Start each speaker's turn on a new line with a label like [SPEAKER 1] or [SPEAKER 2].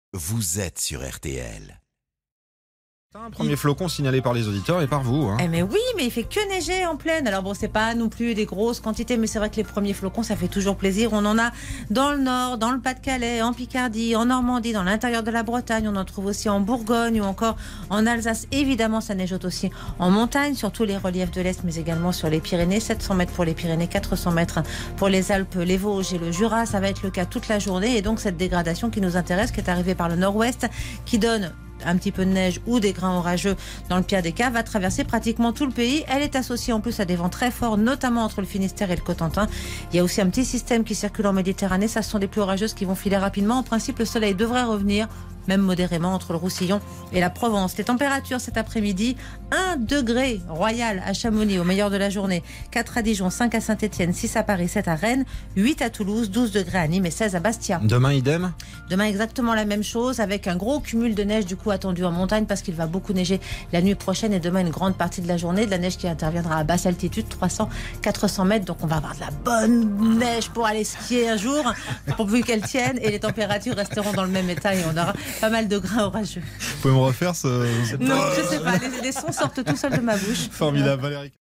[SPEAKER 1] vous êtes sur RTL.
[SPEAKER 2] Un premier flocon signalé par les auditeurs et par vous.
[SPEAKER 3] Eh mais oui, mais il fait que neiger en plaine. Alors bon, c'est pas non plus des grosses quantités, mais c'est vrai que les premiers flocons, ça fait toujours plaisir. On en a dans le Nord, dans le Pas-de-Calais, en Picardie, en Normandie, dans l'intérieur de la Bretagne. On en trouve aussi en Bourgogne ou encore en Alsace. Évidemment, ça neigeote aussi en montagne, sur tous les reliefs de l'Est, mais également sur les Pyrénées. 700 mètres pour les Pyrénées, 400 mètres pour les Alpes, les Vosges et le Jura. Ça va être le cas toute la journée. Et donc cette dégradation qui nous intéresse, qui est arrivée par le nord-ouest, qui donne un petit peu de neige ou des grains orageux dans le pire des cas, va traverser pratiquement tout le pays. Elle est associée en plus à des vents très forts, notamment entre le Finistère et le Cotentin. Il y a aussi un petit système qui circule en Méditerranée. Ça, ce sont des pluies orageuses qui vont filer rapidement. En principe, le soleil devrait revenir, même modérément, entre le Roussillon et la Provence. Les températures cet après-midi, 1 degré Royal à Chamonix au meilleur de la journée, 4 à Dijon, 5 à Saint-Etienne, 6 à Paris, 7 à Rennes, 8 à Toulouse, 12 degrés à Nîmes et 16 à Bastia.
[SPEAKER 2] Demain, idem.
[SPEAKER 3] Demain, exactement la même chose, avec un gros cumul de neige du coup attendu en montagne, parce qu'il va beaucoup neiger la nuit prochaine, et demain une grande partie de la journée, de la neige qui interviendra à basse altitude, 300-400 mètres. Donc on va avoir de la bonne neige pour aller skier un jour, pourvu qu'elle tienne, et les températures resteront dans le même état et on aura pas mal de grains orageux.
[SPEAKER 2] Vous pouvez me refaire ce...
[SPEAKER 3] Non, je sais pas, les sons sortent tout seuls de ma bouche.
[SPEAKER 2] Formidable, Valérie.